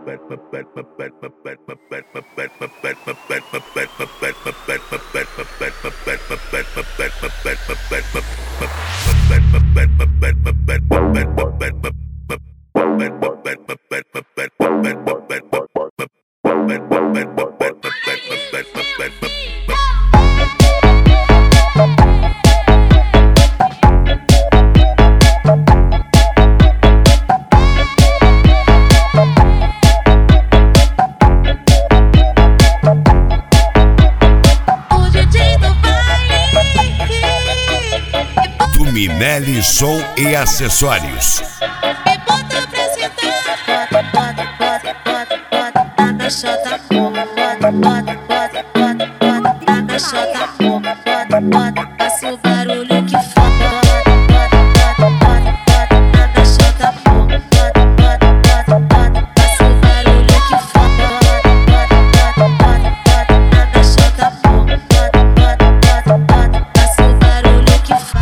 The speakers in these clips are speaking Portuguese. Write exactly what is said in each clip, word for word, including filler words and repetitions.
Tuminelli Som e Acessórios. Me bota pra sentar, bota, bota, bota, bota, bota, tá na chota, porra, bota, bota, bota, bota, bota, tá na chota, porra, bota, bota, faça o barulho que foda, bota, bota, bota, bota, tá na chota, porra, bota, bota, bota, bota, faça o barulho que foda, bota, bota, bota, bota, tá na chota, porra, bota, bota, bota, bota, faça o barulho que foda.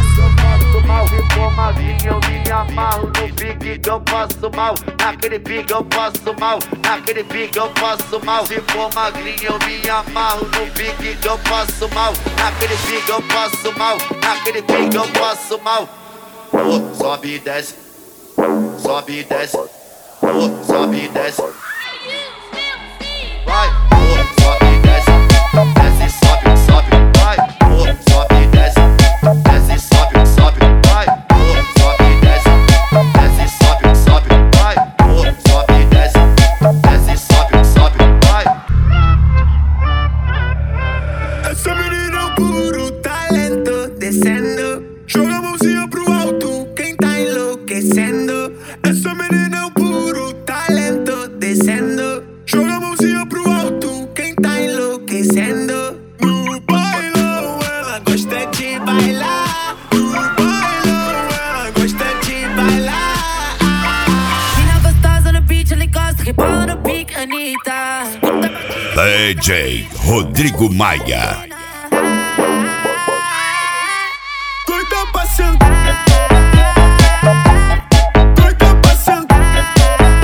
Eu me amarro no pique que eu passo mal. Naquele pique eu passo mal. Naquele pique eu passo mal. Se for magrinho eu me amarro no pique que eu passo mal. Naquele pique eu passo mal. Naquele pique eu passo mal. Oh, sobe e desce. Sobe e desce. Oh, sobe e desce. Vai. Oh, sobe e desce. Desce, sobe, sobe. Vai. Oh, sobe e desce. Desce, sobe, sobe. Vai. Essa menina é um puro talento, descendo. Joga a mãozinha pro alto, quem tá enlouquecendo. Essa menina é um puro talento, descendo. Joga a mãozinha pro alto, quem tá enlouquecendo. No bailão ela gosta de bailar. No bailão ela gosta de bailar. Mina gostosa no beat, ela encosta, rebola no pique, Anitta. D J Rodrigo Maia. Doida pra sentar. Doida pra sentar.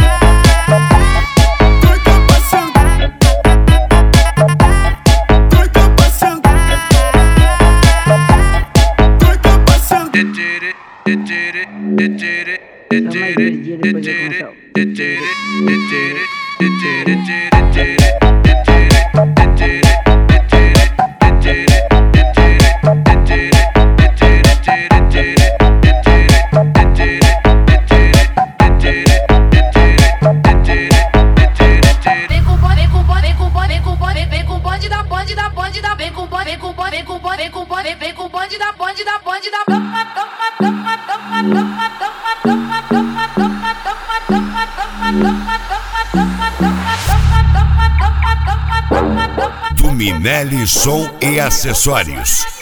Doida pra sentar. Doida pra sentar. Doida pra Tuminelli Som e Acessórios.